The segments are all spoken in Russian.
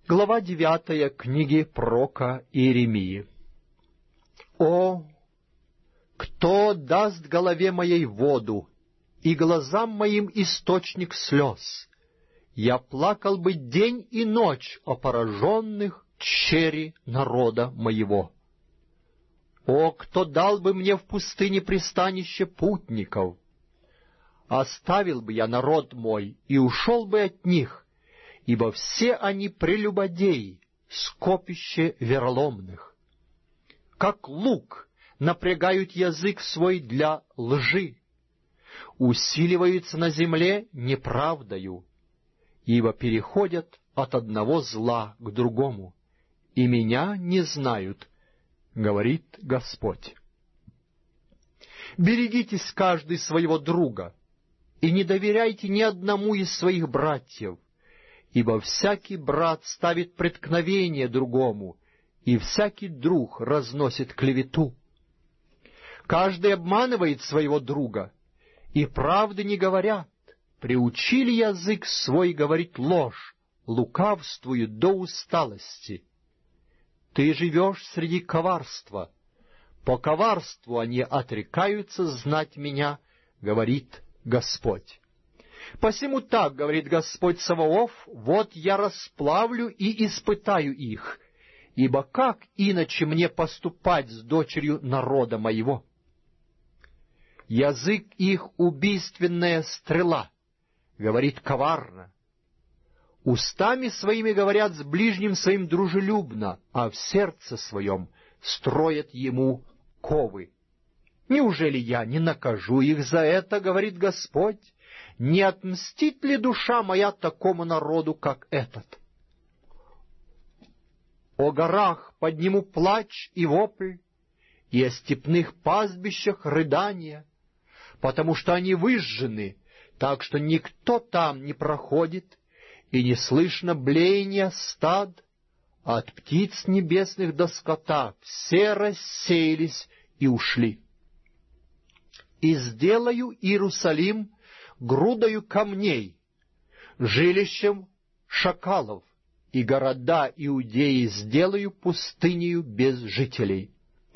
Глава 9 книги пророка Иеремии. «О, кто даст голове моей воду и глазам моим источник слез? Я плакал бы день и ночь о пораженных чере народа моего. О, кто дал бы мне в пустыне пристанище путников? Оставил бы я народ мой и ушел бы от них, ибо все они прелюбодеи, скопище вероломных. Как лук напрягают язык свой для лжи, усиливаются на земле неправдою, ибо переходят от одного зла к другому, и меня не знают, говорит Господь. Берегитесь каждый своего друга, и не доверяйте ни одному из своих братьев, ибо всякий брат ставит преткновение другому, и всякий друг разносит клевету. Каждый обманывает своего друга, и правды не говорят. Приучили язык свой говорить ложь, лукавствуют до усталости. Ты живешь среди коварства. По коварству они отрекаются знать меня, говорит Господь. Посему так, говорит Господь Саваоф, вот я расплавлю и испытаю их, ибо как иначе мне поступать с дочерью народа моего? Язык их убийственная стрела, говорит коварно. Устами своими говорят с ближним своим дружелюбно, а в сердце своем строят ему ковы. Неужели я не накажу их за это, говорит Господь? Не отмстит ли душа моя такому народу, как этот? О горах подниму плач и вопль, и о степных пастбищах рыдания, потому что они выжжены, так что никто там не проходит, и не слышно блеяния стад. От птиц небесных до скота все рассеялись и ушли. И сделаю Иерусалим грудою камней, жилищем шакалов, и города Иудеи сделаю пустынею без жителей.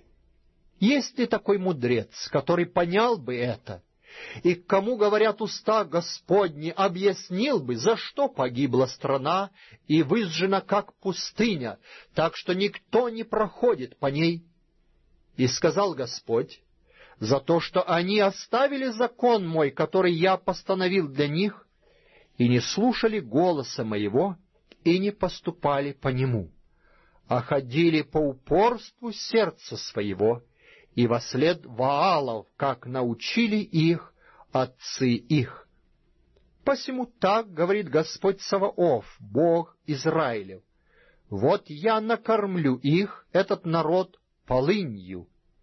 Есть ли такой мудрец, который понял бы это, и к кому говорят уста Господни, объяснил бы, за что погибла страна и выжжена как пустыня, так что никто не проходит по ней? И сказал Господь: за то, что они оставили закон мой, который я постановил для них, и не слушали голоса моего, и не поступали по нему, а ходили по упорству сердца своего, и вослед Ваалов, как научили их отцы их. Посему так говорит Господь Саваоф, Бог Израилев: вот я накормлю их, этот народ, полынью,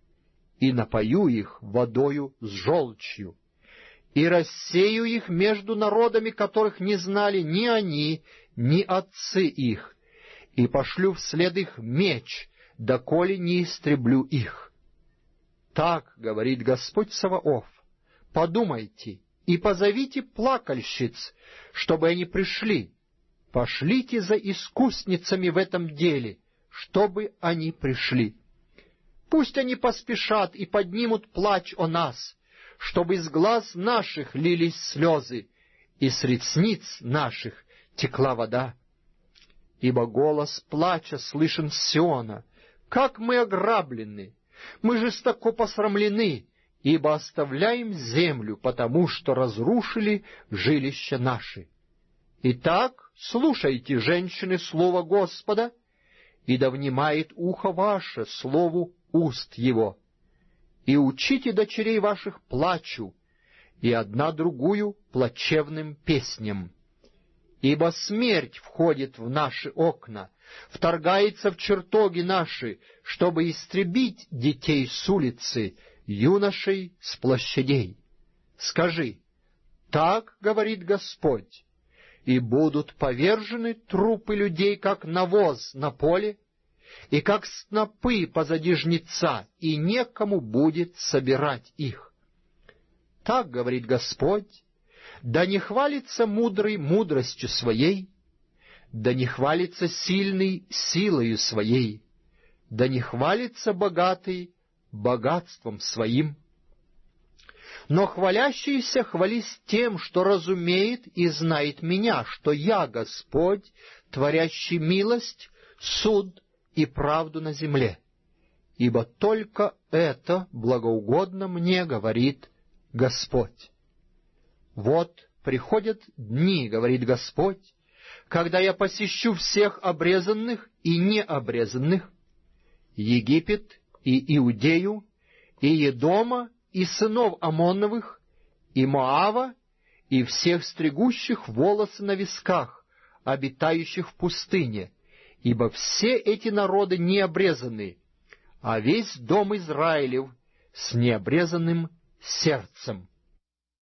и напою их водою с желчью, и рассею их между народами, которых не знали ни они, ни отцы их, и пошлю вслед их меч, доколе не истреблю их. Так говорит Господь Саваоф: подумайте и позовите плакальщиц, чтобы они пришли. Пошлите за искусницами в этом деле, чтобы они пришли. Пусть они поспешат и поднимут плач о нас, чтобы из глаз наших лились слезы, и с ресниц наших текла вода. Ибо голос плача слышен с Сиона: как мы ограблены, мы жестоко посрамлены, ибо оставляем землю, потому что разрушили жилища наши. Итак, слушайте, женщины, слово Господа, и да внимает ухо ваше слову уст его. И учите дочерей ваших плачу, и одна другую плачевным песням. Ибо смерть входит в наши окна, вторгается в чертоги наши, чтобы истребить детей с улицы, юношей с площадей. Скажи: так говорит Господь, и будут повержены трупы людей, как навоз на поле, и как снопы позади жнеца, и некому будет собирать их. Так говорит Господь: да не хвалится мудрый мудростью своей, Да не хвалится сильный силою своей, да не хвалится богатый богатством своим. Но хвалящийся хвались тем, что разумеет и знает меня, что я Господь, творящий милость, суд и правду на земле. Ибо только это благоугодно мне, говорит Господь. Вот приходят дни, говорит Господь, когда я посещу всех обрезанных и необрезанных, Египет и Иудею, и Едома, и сынов Амоновых, и Моава, и всех стригущих волосы на висках, обитающих в пустыне, ибо все эти народы не обрезаны, а весь дом Израилев с необрезанным сердцем.